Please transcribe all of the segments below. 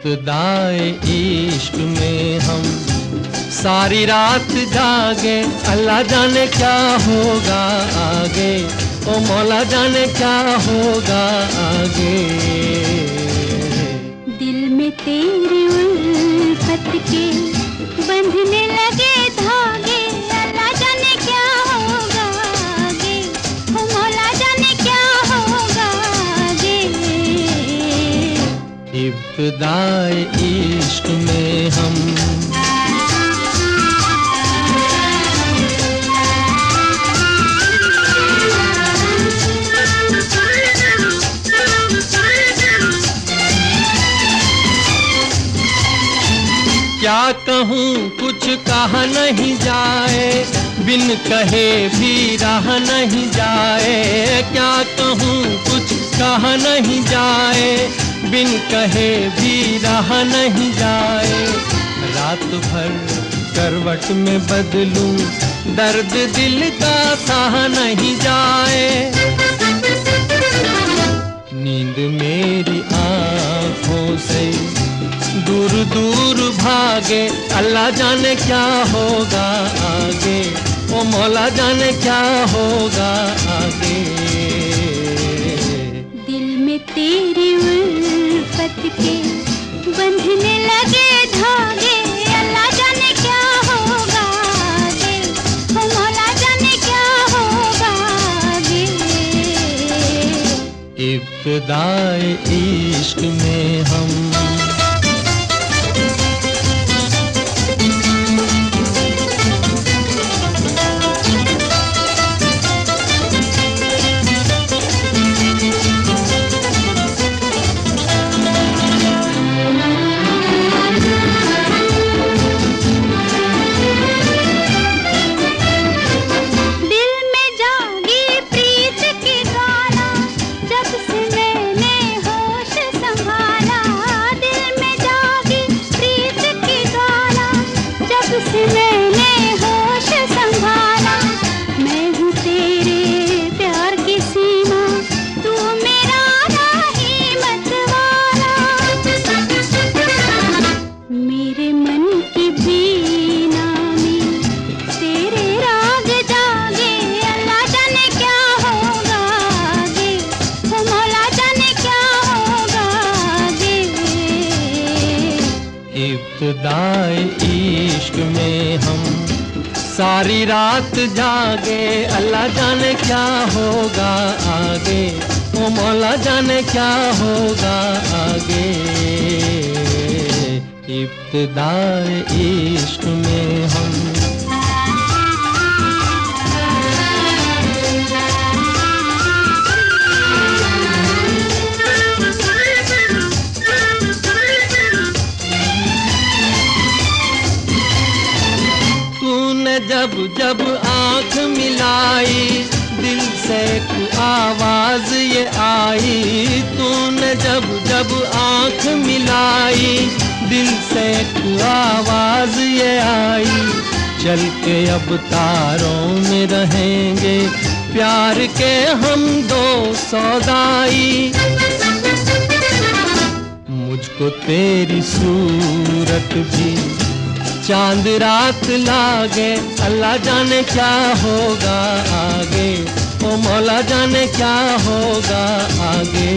इब्तिदाए इश्क में हम सारी रात जागे, अल्लाह जाने क्या होगा आगे, ओ मौला जाने क्या होगा आगे। दिल में तेरी उल्फत के बंधने लगे धागे, अल्लाह जाने क्या होगा आगे, ओ मौला जाने क्या होगा आगे। इब्तिदाए इश्क में हम क्या कहूँ कुछ कहा नहीं जाए, बिन कहे भी रहा नहीं जाए। क्या कहूँ कुछ कहा नहीं जाए, बिन कहे भी रहा नहीं जाए। रात भर करवट में बदलूं, दर्द दिल का सहा नहीं जाए। नींद मेरी आँखों से दूर दूर भागे, अल्लाह जाने क्या होगा आगे, ओ मौला जाने क्या होगा आगे। दिल में तेरी उल्फत के बंधने लगे धागे, अल्लाह जाने क्या होगा आगे, ओ मौला जाने क्या होगा आगे। इब्तिदाए इश्क में हम इब्तिदाए इश्क में हम सारी रात जागे, अल्लाह जाने क्या होगा आगे, ओ मौला जाने क्या होगा आगे। इब्तिदाए इश्क में हम जब जब आँख मिलाई, दिल से एक आवाज ये आई। तूने जब जब आँख मिलाई, दिल से एक आवाज ये आई। चल के अब तारों में रहेंगे, प्यार के हम दो सौदाई। मुझको तेरी सूरत भी चांद रात लागे, अल्लाह जाने क्या होगा आगे, ओ मौला जाने क्या होगा आगे।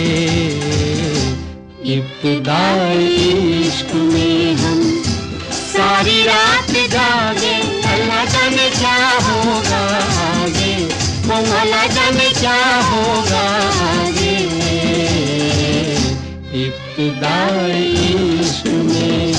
इब्तिदाए इश्क में हम सारी रात जागे, अल्लाह जाने क्या होगा आगे, ओ मौला जाने क्या होगा आगे। इब्तिदाए इश्क में